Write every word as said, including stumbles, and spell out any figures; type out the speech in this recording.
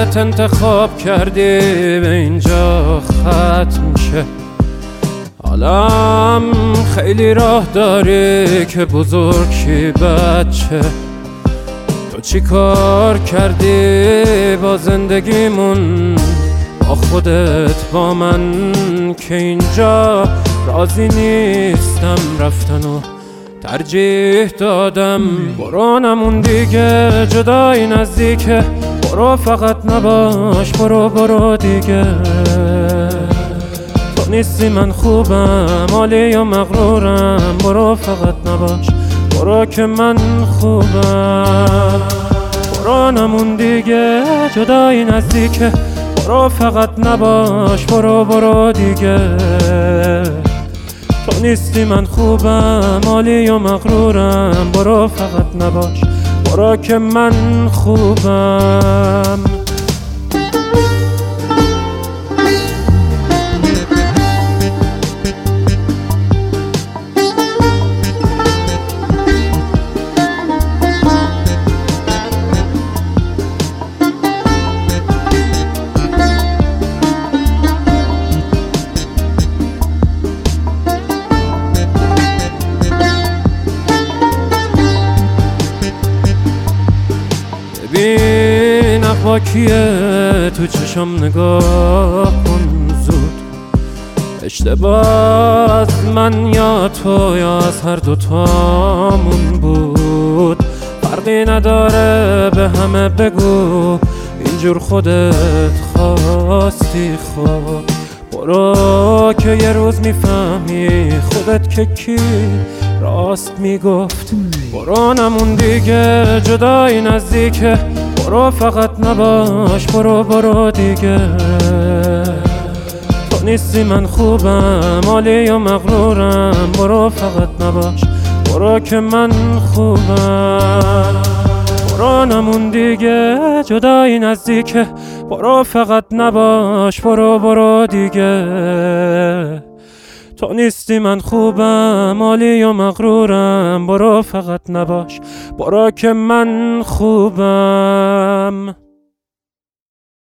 خودت انتخاب کردی به اینجا ختم شه. حالم خیلی راه داری که بزرگ شی بچه. تو چی کار کردی با زندگیمون، با خودت با من، که اینجا راضی نیستم رفتن و ترجیح دادم. برو نمون دیگه، جدایی نزدیکه، برو فقط نباش، برو برو دیگه. تو نیستی من خوبم، عالی یا مغرورم، برو فقط نباش، برو که من خوبم. برو نمون دیگه، جدایی نزدیکه، برو فقط نباش، برو برو دیگه. تو نیستی من خوبم، عالی و مغرورم، برو فقط نباش، برو که من خوبم. ببین اقواکیه تو چشم نگاه کن زود. اشتباه از من یا تو یا از هر دوتامون بود، فرقی نداره به همه بگو اینجور خودت خواستی. خب برو که یه روز میفهمی خودت که کی راست میگفت. برو نمون دیگه، جدایی نزدیکه، برو فقط نباش، برو برو دیگه. تو نیستی من خوبم، عالی و مغرورم، برو فقط نباش، برو که من خوبم. برو نمون دیگه، جدایی نزدیکه، برو فقط نباش، برو برو دیگه. تو نیستی من خوبم، عالی و مغرورم، برو فقط نباش، برو که من خوبم.